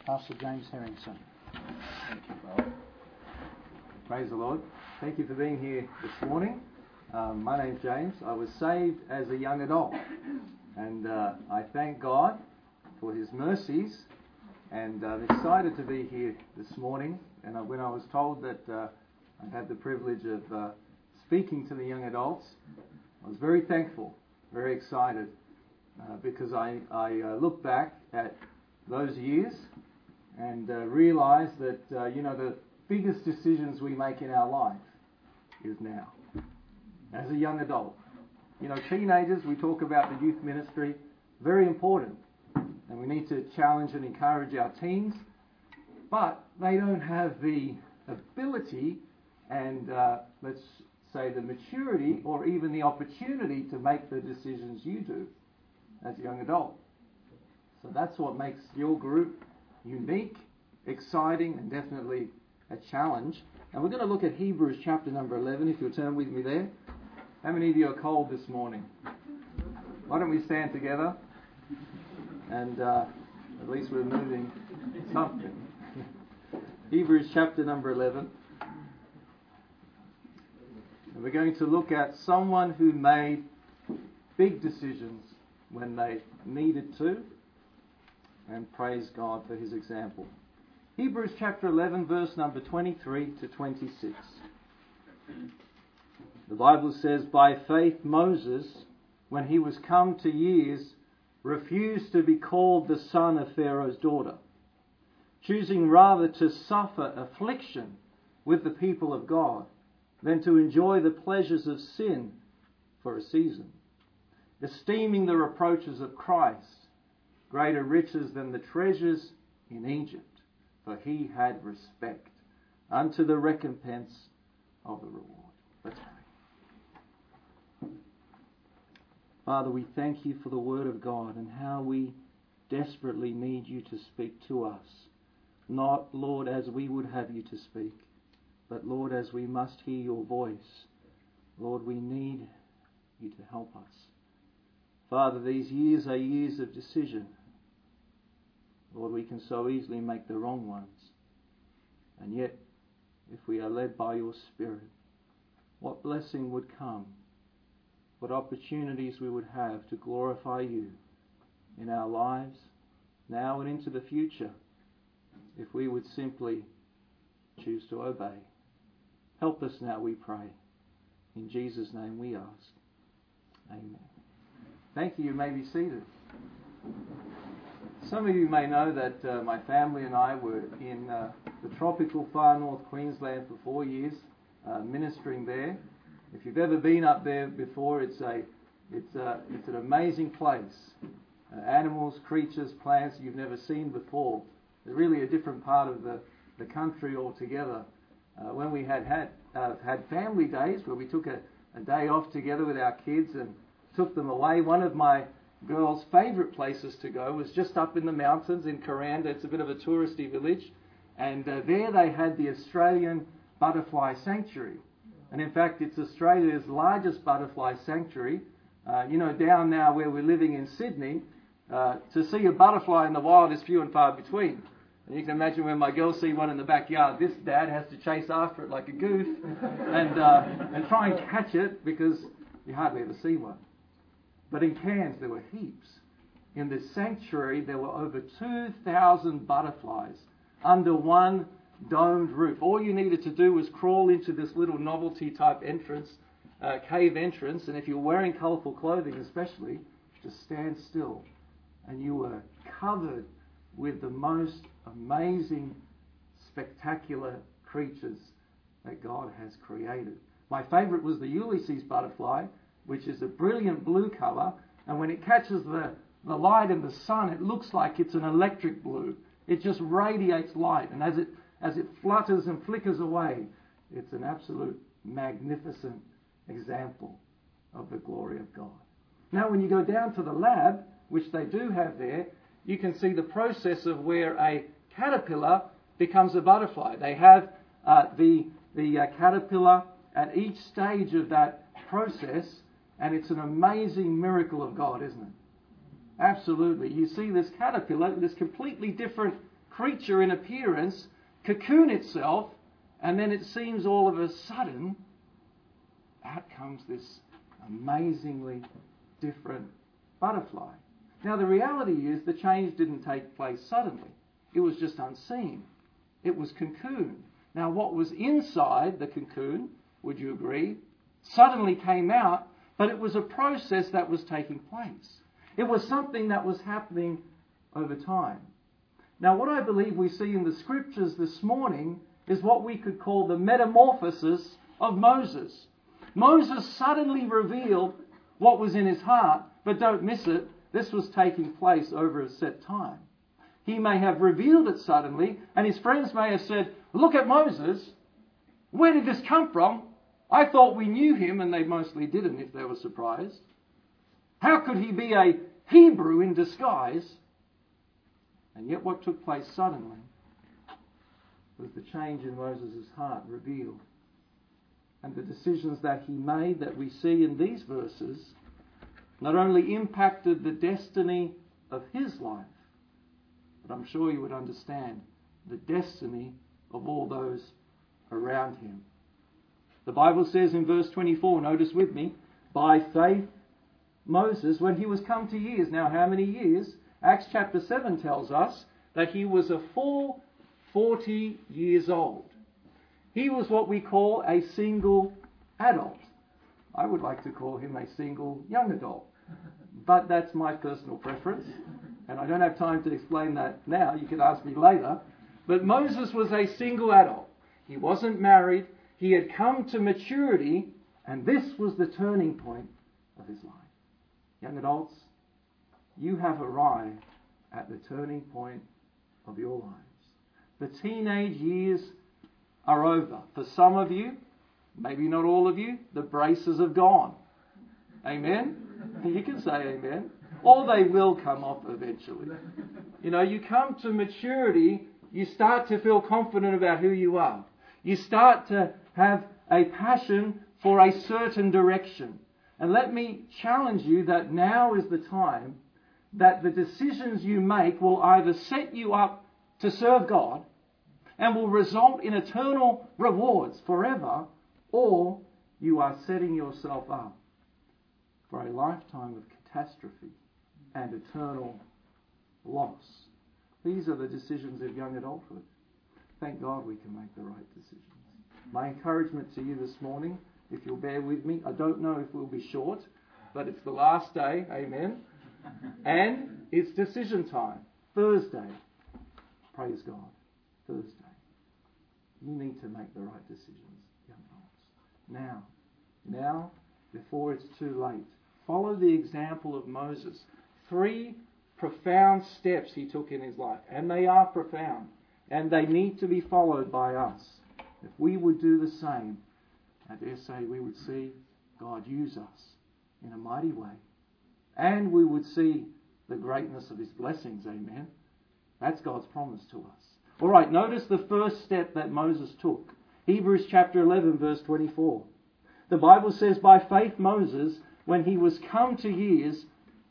Pastor James Harrington. Thank you, Father. Praise the Lord. Thank you for being here this morning. My name's James. I was saved as a young adult, and I thank God for His mercies, and I'm excited to be here this morning. And when I was told that I had the privilege of speaking to the young adults, I was very thankful, very excited, because I look back at those years and realise that the biggest decisions we make in our life is now, as a young adult. Teenagers, we talk about the youth ministry, very important, and we need to challenge and encourage our teens, but they don't have the ability and let's say the maturity or even the opportunity to make the decisions you do as a young adult. So that's what makes your group unique, exciting, and definitely a challenge. And we're going to look at Hebrews chapter number 11, if you'll turn with me there. How many of you are cold this morning? Why don't we stand together? And at least we're moving something. Hebrews chapter number 11. And we're going to look at someone who made big decisions when they needed to, and praise God for his example. Hebrews chapter 11, verse number 23 to 26. The Bible says, "By faith Moses, when he was come to years, refused to be called the son of Pharaoh's daughter, choosing rather to suffer affliction with the people of God than to enjoy the pleasures of sin for a season, esteeming the reproaches of Christ greater riches than the treasures in Egypt, for he had respect unto the recompense of the reward." Let's pray. Father, we thank you for the Word of God and how we desperately need you to speak to us. Not, Lord, as we would have you to speak, but, Lord, as we must hear your voice. Lord, we need you to help us. Father, these years are years of decision. Lord, we can so easily make the wrong ones. And yet, if we are led by your Spirit, what blessing would come, what opportunities we would have to glorify you in our lives, now and into the future, if we would simply choose to obey. Help us now, we pray. In Jesus' name we ask. Amen. Thank you. You may be seated. Some of you may know that my family and I were in the tropical far north Queensland for 4 years, ministering there. If you've ever been up there before, it's an amazing place. Animals, creatures, plants you've never seen before. They're really a different part of the country altogether. When we had family days where we took a day off together with our kids and took them away, one of my girls' favourite places to go was just up in the mountains in Kuranda. It's a bit of a touristy village, and there they had the Australian Butterfly Sanctuary. And in fact, it's Australia's largest butterfly sanctuary. Down now where we're living in Sydney, to see a butterfly in the wild is few and far between. And you can imagine when my girls see one in the backyard, this dad has to chase after it like a goof and try and catch it because you hardly ever see one. But in Cairns there were heaps. In this sanctuary there were over 2,000 butterflies under one domed roof. All you needed to do was crawl into this little novelty type entrance, cave entrance, and if you're wearing colourful clothing especially, just stand still and you were covered with the most amazing, spectacular creatures that God has created. My favourite was the Ulysses butterfly, which is a brilliant blue colour, and when it catches the light in the sun, it looks like it's an electric blue. It just radiates light, and as it flutters and flickers away, it's an absolute magnificent example of the glory of God. Now, when you go down to the lab, which they do have there, you can see the process of where a caterpillar becomes a butterfly. They have the caterpillar at each stage of that process, and it's an amazing miracle of God, isn't it? Absolutely. You see this caterpillar, this completely different creature in appearance cocoon itself, and then it seems all of a sudden, out comes this amazingly different butterfly. Now the reality is the change didn't take place suddenly. It was just unseen. It was cocooned. Now what was inside the cocoon, would you agree, suddenly came out, but it was a process that was taking place. It was something that was happening over time. Now what I believe we see in the scriptures this morning is what we could call the metamorphosis of Moses. Moses suddenly revealed what was in his heart, but don't miss it, this was taking place over a set time. He may have revealed it suddenly, and his friends may have said, "Look at Moses. Where did this come from? I thought we knew him," and they mostly didn't if they were surprised. "How could he be a Hebrew in disguise?" And yet what took place suddenly was the change in Moses' heart revealed. And the decisions that he made that we see in these verses not only impacted the destiny of his life, but I'm sure you would understand the destiny of all those around him. The Bible says in verse 24, notice with me, by faith Moses, when he was come to years. Now how many years? Acts chapter 7 tells us that he was a full 40 years old. He was what we call a single adult. I would like to call him a single young adult. But that's my personal preference. And I don't have time to explain that now. You can ask me later. But Moses was a single adult. He wasn't married. He had come to maturity. And this was the turning point of his life. Young adults, you have arrived at the turning point of your lives. The teenage years are over. For some of you, maybe not all of you, the braces have gone. Amen? You can say amen. Or they will come off eventually. You know, you come to maturity, you start to feel confident about who you are. You start to have a passion for a certain direction. And let me challenge you that now is the time that the decisions you make will either set you up to serve God and will result in eternal rewards forever, or you are setting yourself up for a lifetime of catastrophe and eternal loss. These are the decisions of young adulthood. Thank God we can make the right decisions. My encouragement to you this morning, if you'll bear with me, I don't know if we'll be short, but it's the last day, amen, and it's decision time. Thursday, praise God, Thursday. You need to make the right decisions, young adults. Now, before it's too late. Follow the example of Moses. 3 profound steps he took in his life, and they are profound, and they need to be followed by us. If we would do the same, I dare say we would see God use us in a mighty way, and we would see the greatness of his blessings, amen. That's God's promise to us. All right, notice the first step that Moses took. Hebrews chapter 11, verse 24. The Bible says, by faith Moses, when he was come to years,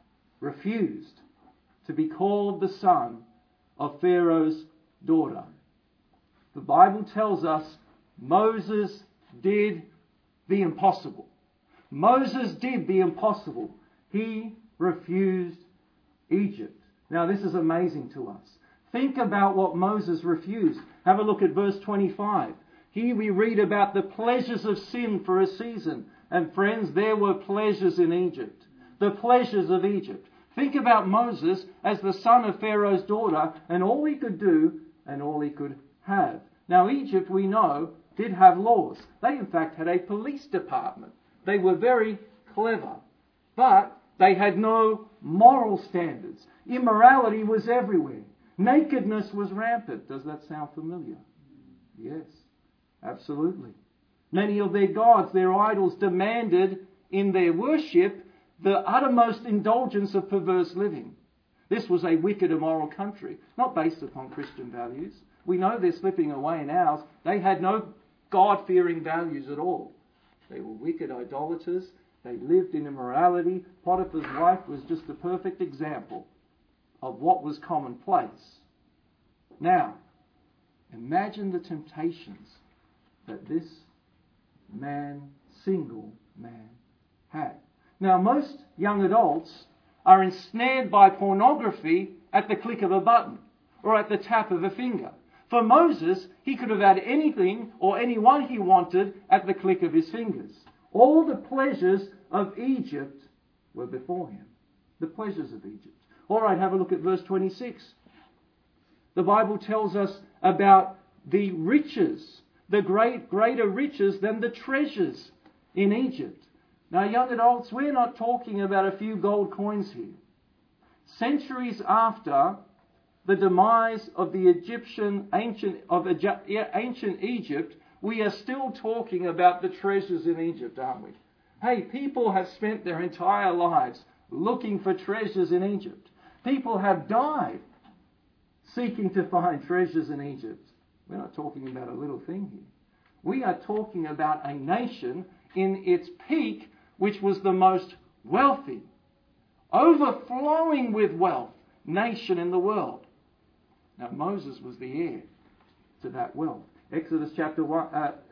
refused to be called the son of Pharaoh's daughter. The Bible tells us Moses did the impossible. Moses did the impossible. He refused Egypt. Now this is amazing to us. Think about what Moses refused. Have a look at verse 25. Here we read about the pleasures of sin for a season. And friends, there were pleasures in Egypt. The pleasures of Egypt. Think about Moses as the son of Pharaoh's daughter and all he could do and all he could have. Now Egypt, we know, did have laws. They in fact had a police department. They were very clever. But they had no moral standards. Immorality was everywhere. Nakedness was rampant. Does that sound familiar? Yes, absolutely. Many of their gods, their idols, demanded in their worship the uttermost indulgence of perverse living. This was a wicked, immoral country, not based upon Christian values. We know they're slipping away in ours. They had no God-fearing values at all. They were wicked idolaters. They lived in immorality. Potiphar's wife was just the perfect example of what was commonplace. Now, imagine the temptations that this man, single man, had. Now, most young adults are ensnared by pornography at the click of a button or at the tap of a finger. For Moses, he could have had anything or anyone he wanted at the click of his fingers. All the pleasures of Egypt were before him. The pleasures of Egypt. All right, have a look at verse 26. The Bible tells us about the riches, the greater riches than the treasures in Egypt. Now, young adults, we're not talking about a few gold coins here. Centuries after the demise of the ancient Egypt, we are still talking about the treasures in Egypt, aren't we? Hey, people have spent their entire lives looking for treasures in Egypt. People have died seeking to find treasures in Egypt. We're not talking about a little thing here. We are talking about a nation in its peak, which was the most wealthy, overflowing with wealth nation in the world. Now, Moses was the heir to that wealth. Exodus chapter 1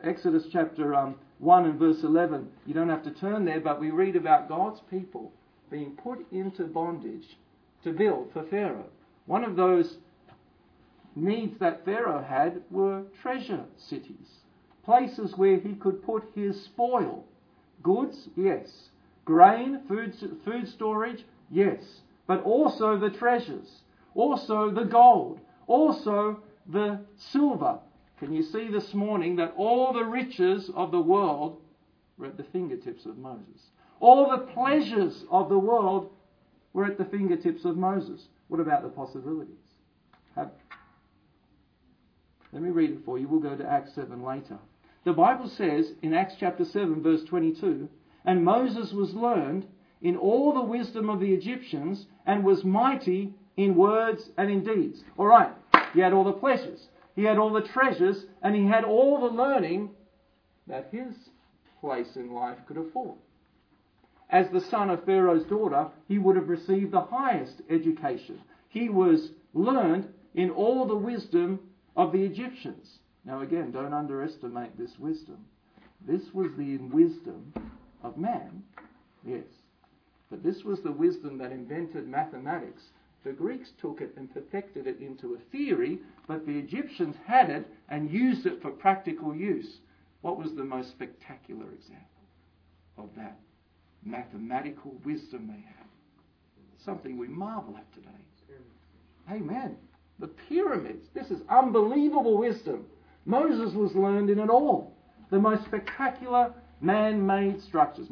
and verse 11. You don't have to turn there, but we read about God's people being put into bondage to build for Pharaoh. One of those needs that Pharaoh had were treasure cities, places where he could put his spoil. Goods, yes. Grain, food storage, yes. But also the treasures, also the gold, also the silver. Can you see this morning that all the riches of the world were at the fingertips of Moses? All the pleasures of the world were at the fingertips of Moses. What about the possibilities? Let me read it for you. We'll go to Acts 7 later. The Bible says in Acts chapter 7 verse 22, "And Moses was learned in all the wisdom of the Egyptians and was mighty in words and in deeds." All right, he had all the pleasures, he had all the treasures, and he had all the learning that his place in life could afford. As the son of Pharaoh's daughter, he would have received the highest education. He was learned in all the wisdom of the Egyptians. Now again, don't underestimate this wisdom. This was the wisdom of man, yes. But this was the wisdom that invented mathematics. The Greeks took it and perfected it into a theory, but the Egyptians had it and used it for practical use. What was the most spectacular example of that mathematical wisdom they had? Something we marvel at today. Amen. The pyramids. This is unbelievable wisdom. Moses was learned in it all. The most spectacular man-made structures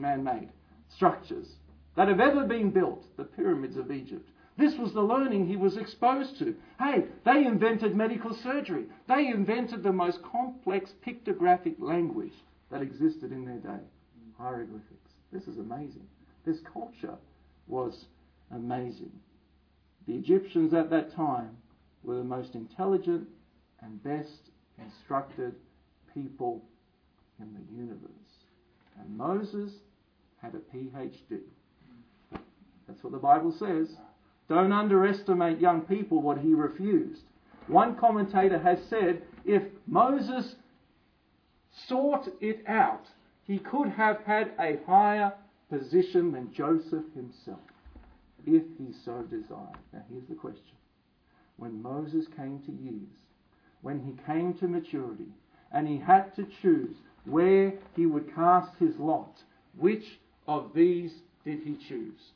that have ever been built, the pyramids of Egypt. This was the learning he was exposed to. Hey, they invented medical surgery. They invented the most complex pictographic language that existed in their day. Hieroglyphics. This is amazing. This culture was amazing. The Egyptians at that time were the most intelligent and best instructed people in the universe. And Moses had a PhD. That's what the Bible says. Don't underestimate young people what he refused. One commentator has said, if Moses sought it out, he could have had a higher position than Joseph himself, if he so desired. Now here's the question. When Moses came to years, when he came to maturity, and he had to choose where he would cast his lot, which of these did he choose?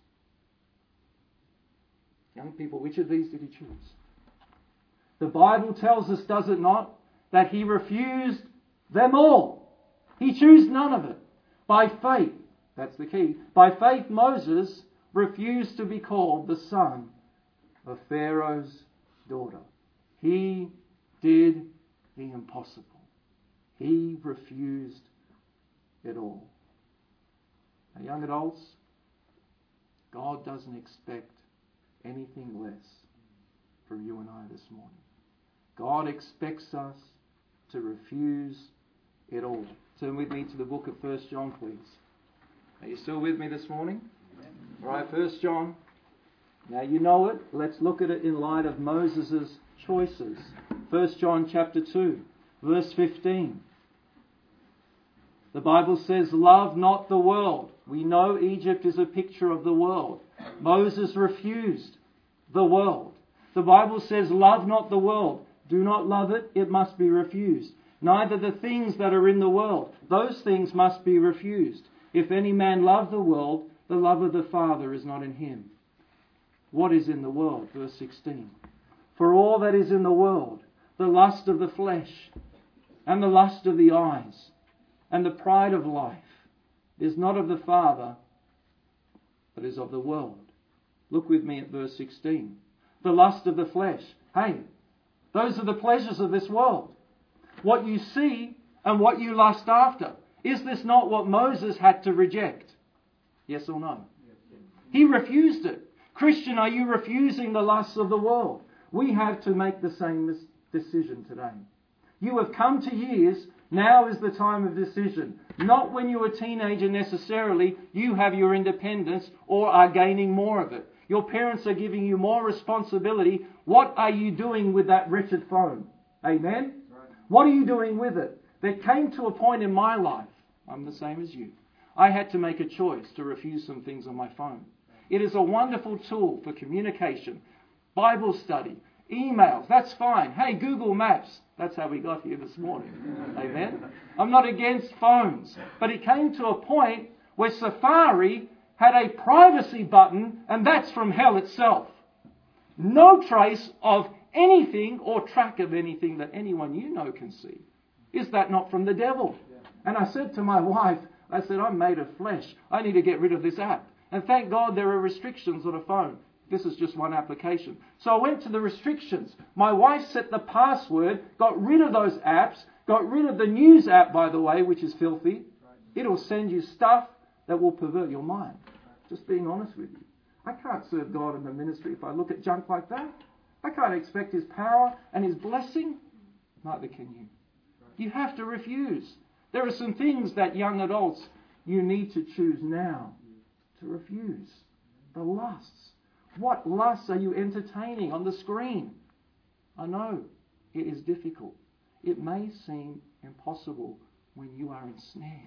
Young people, which of these did he choose? The Bible tells us, does it not, that he refused them all. He chose none of it. By faith, that's the key, by faith Moses refused to be called the son of Pharaoh's daughter. He did the impossible. He refused it all. Now, young adults, God doesn't expect anything less from you and I this morning. God expects us to refuse it all. Turn with me to the book of 1 John, please. Are you still with me this morning? All right, 1 John. Now you know it. Let's look at it in light of Moses' choices. 1 John chapter 2, verse 15. The Bible says, love not the world. We know Egypt is a picture of the world. Moses refused the world. The Bible says, love not the world. Do not love it, it must be refused. Neither the things that are in the world. Those things must be refused. If any man love the world, the love of the Father is not in him. What is in the world? Verse 16. For all that is in the world, the lust of the flesh, and the lust of the eyes, and the pride of life, is not of the Father, but is of the world. Look with me at verse 16. The lust of the flesh. Hey, those are the pleasures of this world. What you see and what you lust after. Is this not what Moses had to reject? Yes or no? He refused it. Christian, are you refusing the lusts of the world? We have to make the same decision today. You have come to years, now is the time of decision. Not when you're a teenager necessarily, you have your independence or are gaining more of it. Your parents are giving you more responsibility. What are you doing with that wretched phone? Amen? Right. What are you doing with it? There came to a point in my life, I'm the same as you, I had to make a choice to refuse some things on my phone. It is a wonderful tool for communication, Bible study, emails, that's fine. Hey, Google Maps, that's how we got here this morning. Amen? I'm not against phones, but it came to a point where Safari had a privacy button, and that's from hell itself. No trace of anything or track of anything that anyone you know can see. Is that not from the devil? And I said to my wife, I said, I'm made of flesh. I need to get rid of this app. And thank God there are restrictions on a phone. This is just one application. So I went to the restrictions. My wife set the password, got rid of those apps, got rid of the news app, by the way, which is filthy. It'll send you stuff that will pervert your mind. Just being honest with you. I can't serve God in the ministry if I look at junk like that. I can't expect His power and His blessing. Neither can you. You have to refuse. There are some things that young adults, you need to choose now to refuse. The lusts. What lusts are you entertaining on the screen? I know it is difficult. It may seem impossible when you are ensnared.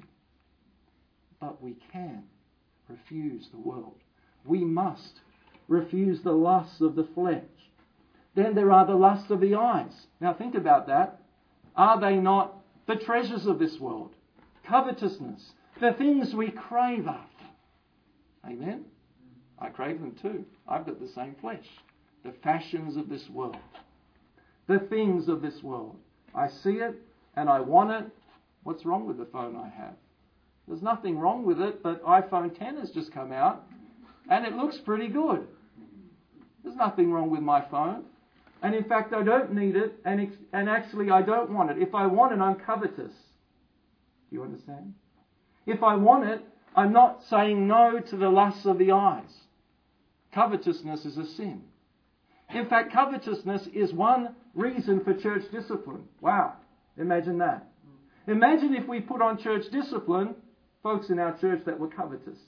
But we can refuse the world. We must refuse the lusts of the flesh. Then there are the lusts of the eyes. Now think about that. Are they not the treasures of this world? Covetousness. The things we crave after. Amen? I crave them too. I've got the same flesh. The fashions of this world. The things of this world. I see it and I want it. What's wrong with the phone I have? There's nothing wrong with it, but iPhone 10 has just come out and it looks pretty good. There's nothing wrong with my phone. And in fact, I don't need it, and actually I don't want it. If I want it, I'm covetous. Do you understand? If I want it, I'm not saying no to the lusts of the eyes. Covetousness is a sin. In fact, covetousness is one reason for church discipline. Wow, imagine that. Imagine if we put on church discipline folks in our church that were covetous.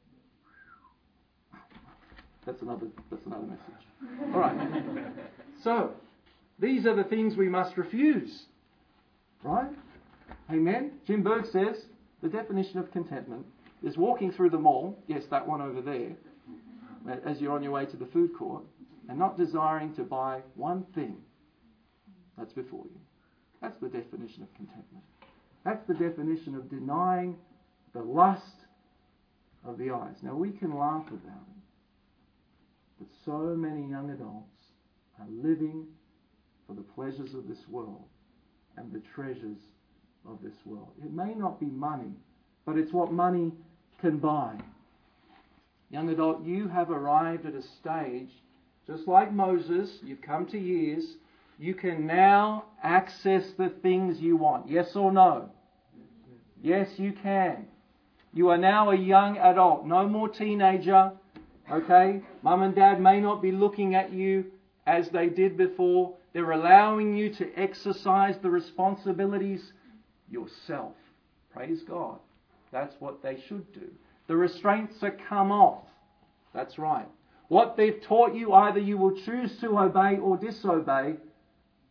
That's another message. All right. So, these are the things we must refuse. Right? Amen? Jim Berg says the definition of contentment is walking through the mall, yes, that one over there, as you're on your way to the food court, and not desiring to buy one thing that's before you. That's the definition of contentment. That's the definition of denying the lust of the eyes. Now, we can laugh about it, but so many young adults are living for the pleasures of this world and the treasures of this world. It may not be money, but it's what money can buy. Young adult, you have arrived at a stage, just like Moses, you've come to years, you can now access the things you want. Yes or no? Yes, you can. You are now a young adult, no more teenager. Okay? Mum and Dad may not be looking at you as they did before. They're allowing you to exercise the responsibilities yourself. Praise God. That's what they should do. The restraints are come off. That's right. What they've taught you, either you will choose to obey or disobey.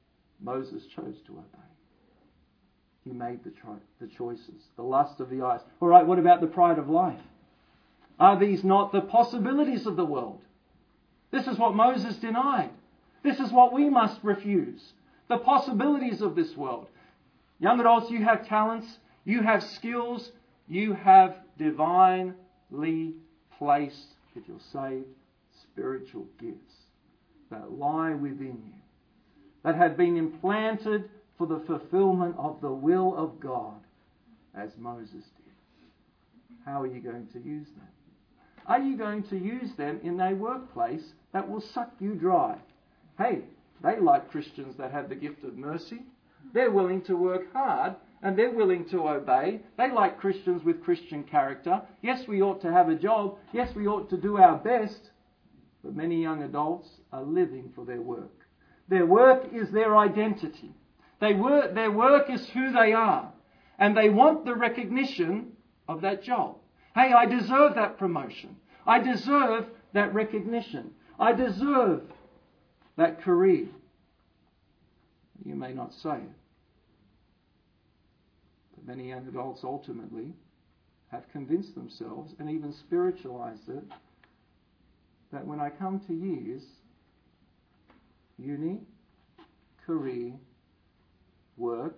Moses chose to obey. He made the choices. The lust of the eyes. All right, what about the pride of life? Are these not the possibilities of the world? This is what Moses denied. This is what we must refuse. The possibilities of this world. Young adults, you have talents, you have skills, you have divinely placed, if you're saved, spiritual gifts that lie within you, that have been implanted for the fulfillment of the will of God, as Moses did. How are you going to use them? Are you going to use them in a workplace that will suck you dry? Hey, they like Christians that have the gift of mercy. They're willing to work hard and they're willing to obey. They like Christians with Christian character. Yes, we ought to have a job. Yes, we ought to do our best. But many young adults are living for their work. Their work is their identity. Their work is who they are. And they want the recognition of that job. Hey, I deserve that promotion. I deserve that recognition. I deserve that career. You may not say it. But many young adults ultimately have convinced themselves and even spiritualized it that when I come to years, uni, career, work,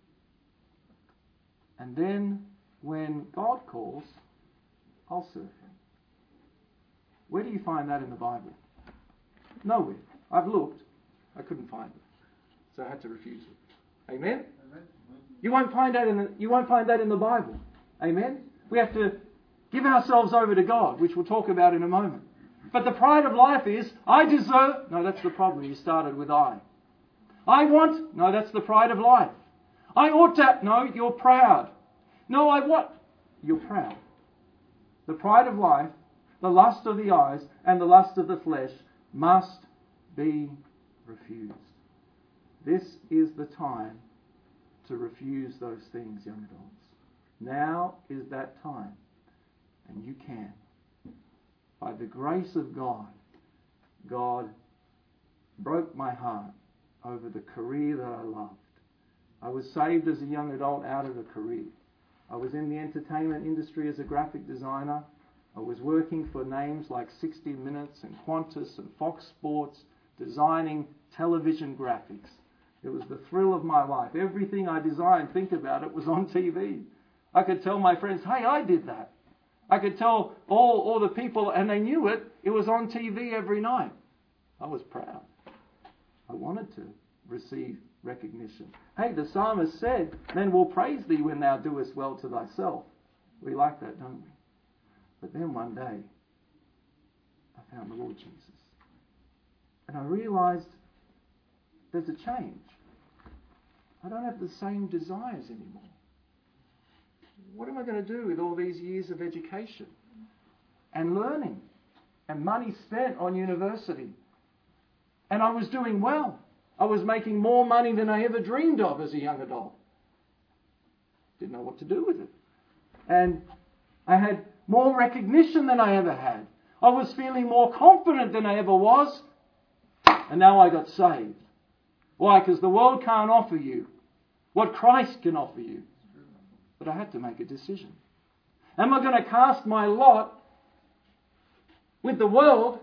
and then when God calls, I'll serve Him. Where do you find that in the Bible? Nowhere. I've looked. I couldn't find it. So I had to refuse it. Amen? You won't find that in the Bible. Amen? We have to give ourselves over to God, which we'll talk about in a moment. But the pride of life is, I deserve... No, that's the problem. You started with I. I want... No, that's the pride of life. I ought to... No, you're proud. No, I want... You're proud. The pride of life, the lust of the eyes, and the lust of the flesh must be refused. This is the time to refuse those things, young adults. Now is that time. And you can. By the grace of God, God broke my heart over the career that I loved. I was saved as a young adult out of a career. I was in the entertainment industry as a graphic designer. I was working for names like 60 Minutes and Qantas and Fox Sports, designing television graphics. It was the thrill of my life. Everything I designed, think about it, was on TV. I could tell my friends, hey, I did that. I could tell all the people, and they knew it. It was on TV every night. I was proud. I wanted to receive recognition. Hey, the psalmist said, men will praise thee when thou doest well to thyself. We like that, don't we? But then one day, I found the Lord Jesus. And I realized there's a change. I don't have the same desires anymore. What am I going to do with all these years of education and learning and money spent on university? And I was doing well. I was making more money than I ever dreamed of as a young adult. Didn't know what to do with it. And I had more recognition than I ever had. I was feeling more confident than I ever was. And now I got saved. Why? Because the world can't offer you what Christ can offer you. But I had to make a decision. Am I going to cast my lot with the world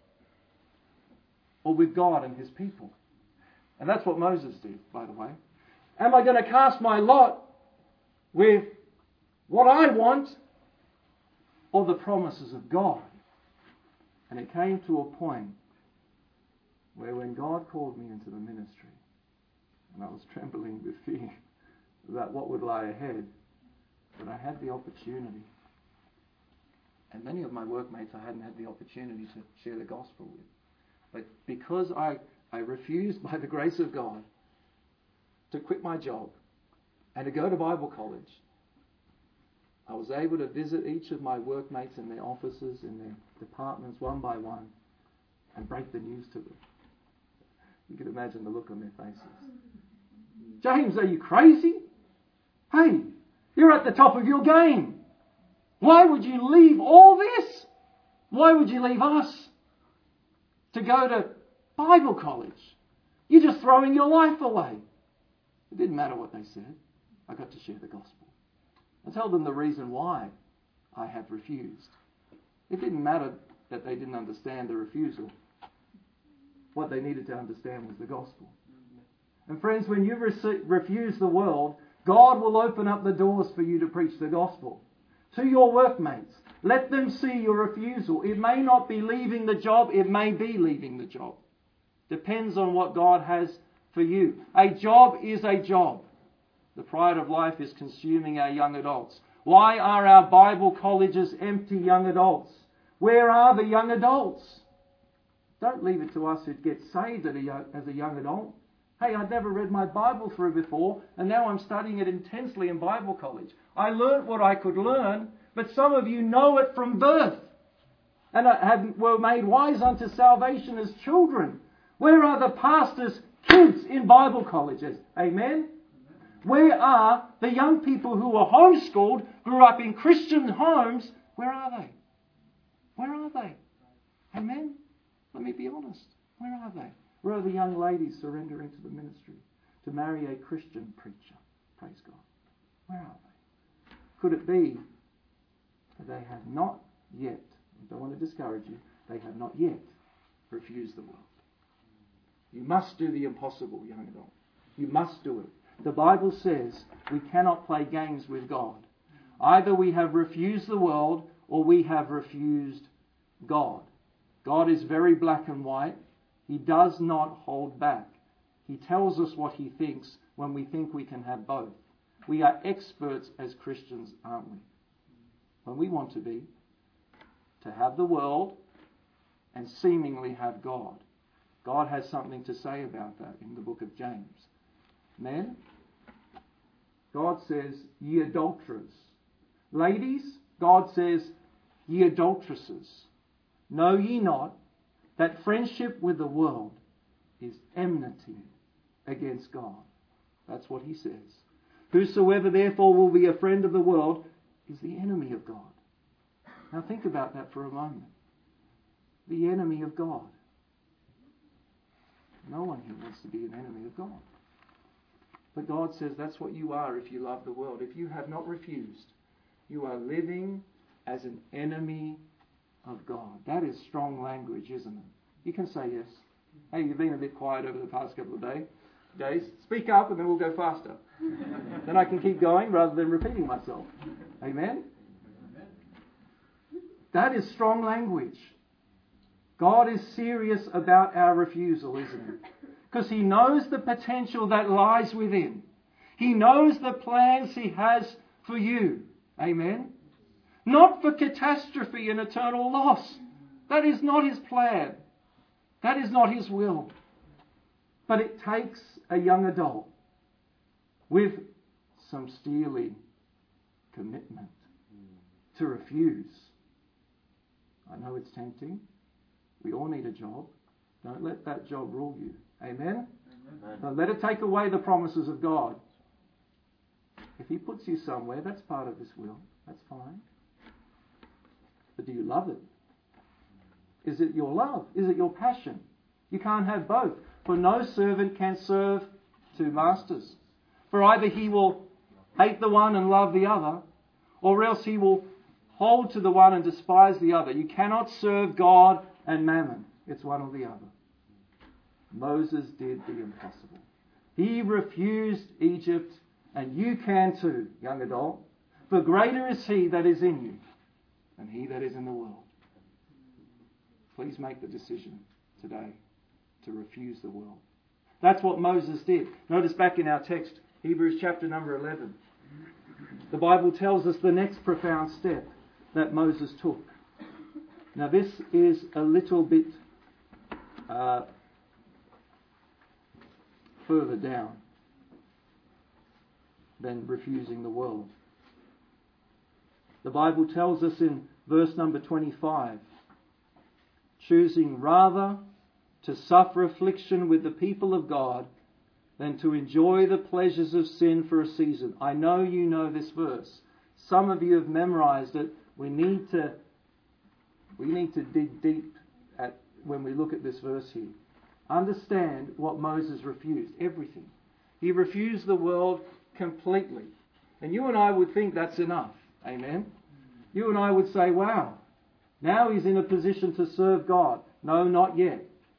or with God and His people? And that's what Moses did, by the way. Am I going to cast my lot with what I want or the promises of God? And it came to a point where when God called me into the ministry, and I was trembling with fear about what would lie ahead, but I had the opportunity. And many of my workmates I hadn't had the opportunity to share the gospel with. But because I refused by the grace of God to quit my job and to go to Bible college, I was able to visit each of my workmates in their offices, in their departments, one by one, and break the news to them. You can imagine the look on their faces. James, are you crazy? Hey, you're at the top of your game. Why would you leave all this? Why would you leave us to go to Bible college? You're just throwing your life away. It didn't matter what they said. I got to share the gospel. I told them the reason why I have refused. It didn't matter that they didn't understand the refusal. What they needed to understand was the gospel. And friends, when you refuse the world, God will open up the doors for you to preach the gospel. To your workmates, let them see your refusal. It may not be leaving the job, it may be leaving the job. Depends on what God has for you. A job is a job. The pride of life is consuming our young adults. Why are our Bible colleges empty, young adults? Where are the young adults? Don't leave it to us who get saved as a young adult. Hey, I'd never read my Bible through before, and now I'm studying it intensely in Bible college. I learnt what I could learn, but some of you know it from birth and were made wise unto salvation as children. Where are the pastors' kids in Bible colleges? Amen? Where are the young people who were homeschooled, grew up in Christian homes? Where are they? Where are they? Amen? Let me be honest. Where are they? Where are the young ladies surrendering to the ministry to marry a Christian preacher? Praise God. Where are they? Could it be that they have not yet, I don't want to discourage you, they have not yet refused the world? You must do the impossible, young adult. You must do it. The Bible says we cannot play games with God. Either we have refused the world or we have refused God. God is very black and white. He does not hold back. He tells us what he thinks when we think we can have both. We are experts as Christians, aren't we? When we want to be, to have the world and seemingly have God. God has something to say about that in the book of James. Men, God says, ye adulterers. Ladies, God says, ye adulteresses. Know ye not that friendship with the world is enmity against God? That's what he says. Whosoever therefore will be a friend of the world is the enemy of God. Now think about that for a moment. The enemy of God. No one here wants to be an enemy of God. But God says that's what you are if you love the world. If you have not refused, you are living as an enemy of God. That is strong language, isn't it? You can say yes. Hey, you've been a bit quiet over the past couple of days. Speak up and then we'll go faster. Then I can keep going rather than repeating myself. Amen? That is strong language. God is serious about our refusal, isn't he? Because he knows the potential that lies within. He knows the plans he has for you. Amen? Not for catastrophe and eternal loss. That is not his plan. That is not his will. But it takes a young adult with some steely commitment to refuse. I know it's tempting. We all need a job. Don't let that job rule you. Amen? Amen. Don't let it take away the promises of God. If he puts you somewhere, that's part of his will. That's fine. But do you love it? Is it your love? Is it your passion? You can't have both. For no servant can serve two masters. For either he will hate the one and love the other, or else he will hold to the one and despise the other. You cannot serve God and mammon. It's one or the other. Moses did the impossible. He refused Egypt, and you can too, young adult. For greater is he that is in you than he that is in the world. Please make the decision today to refuse the world. That's what Moses did. Notice back in our text, Hebrews chapter number 11. The Bible tells us the next profound step that Moses took. Now this is a little bit further down than refusing the world. The Bible tells us in verse number 25, choosing rather to suffer affliction with the people of God than to enjoy the pleasures of sin for a season. I know you know this verse. Some of you have memorized it. We need to dig deep when we look at this verse here. understand what Moses refused. Everything. He refused the world completely. And you and I would think that's enough. Amen? You and I would say, wow, now he's in a position to serve God. No, not yet.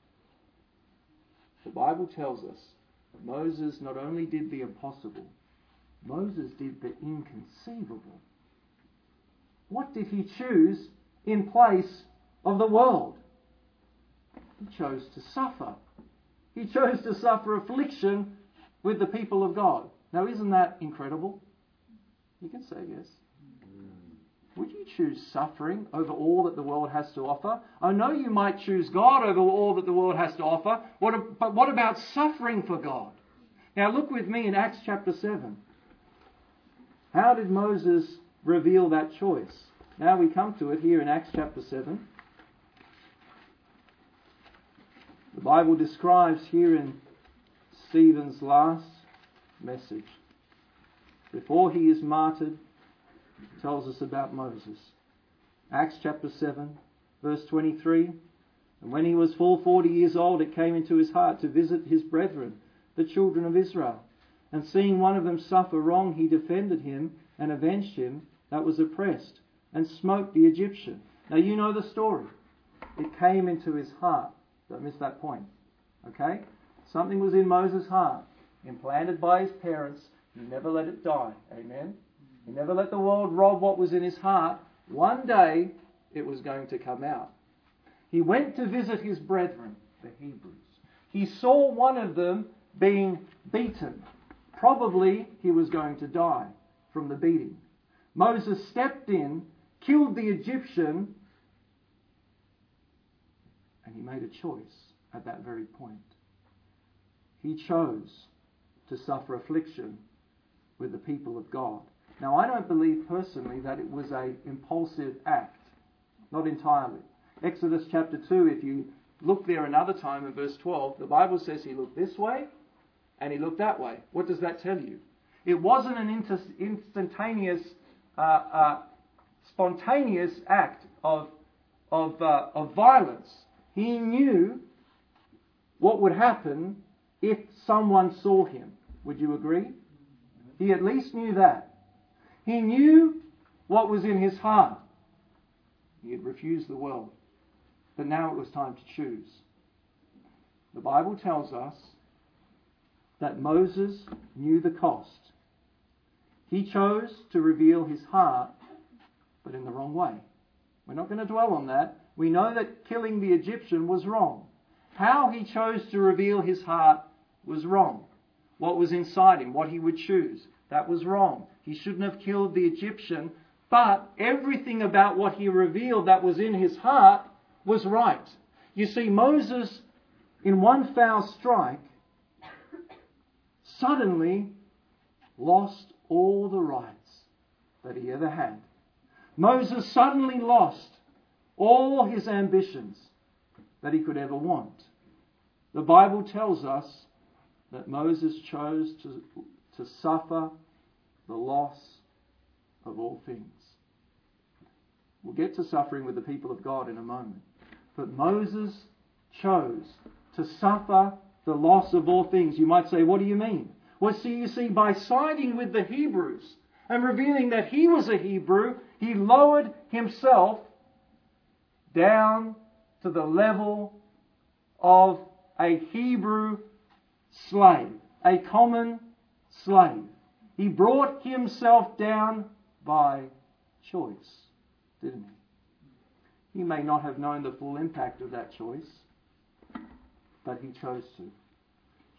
The Bible tells us that Moses not only did the impossible, Moses did the inconceivable. What did he choose in place of the world? He chose to suffer. He chose to suffer affliction with the people of God. Now, isn't that incredible? You can say yes. Would you choose suffering over all that the world has to offer? I know you might choose God over all that the world has to offer, but what about suffering for God? Now look with me in Acts chapter 7. How did Moses reveal that choice? Now we come to it here in Acts chapter 7. The Bible describes here in Stephen's last message, before he is martyred, tells us about Moses. Acts chapter 7, verse 23. And when he was full 40 years old, it came into his heart to visit his brethren, the children of Israel. And seeing one of them suffer wrong, he defended him and avenged him that was oppressed, and smote the Egyptian. Now you know the story. It came into his heart. Don't miss that point. Okay? Something was in Moses' heart, implanted by his parents. He never let it die. Amen? He never let the world rob what was in his heart. One day, it was going to come out. He went to visit his brethren, the Hebrews. He saw one of them being beaten. Probably he was going to die from the beating. Moses stepped in, killed the Egyptian, and he made a choice at that very point. He chose to suffer affliction with the people of God. Now, I don't believe personally that it was an impulsive act. Not entirely. Exodus chapter 2, if you look there another time in verse 12, the Bible says he looked this way and he looked that way. What does that tell you? It wasn't an instantaneous, spontaneous act of violence. He knew what would happen if someone saw him. Would you agree? He at least knew that. He knew what was in his heart. He had refused the world. But now it was time to choose. The Bible tells us that Moses knew the cost. He chose to reveal his heart, but in the wrong way. We're not going to dwell on that. We know that killing the Egyptian was wrong. How he chose to reveal his heart was wrong. What was inside him, what he would choose, that was wrong. He shouldn't have killed the Egyptian, but everything about what he revealed that was in his heart was right. You see, Moses, in one foul strike, suddenly lost all the rights that he ever had. Moses suddenly lost all his ambitions that he could ever want. The Bible tells us that Moses chose to suffer the loss of all things. We'll get to suffering with the people of God in a moment. But Moses chose to suffer the loss of all things. You might say, what do you mean? Well, you see, by siding with the Hebrews and revealing that he was a Hebrew, he lowered himself down to the level of a Hebrew slave, a common slave. He brought himself down by choice, didn't he? He may not have known the full impact of that choice, but he chose to.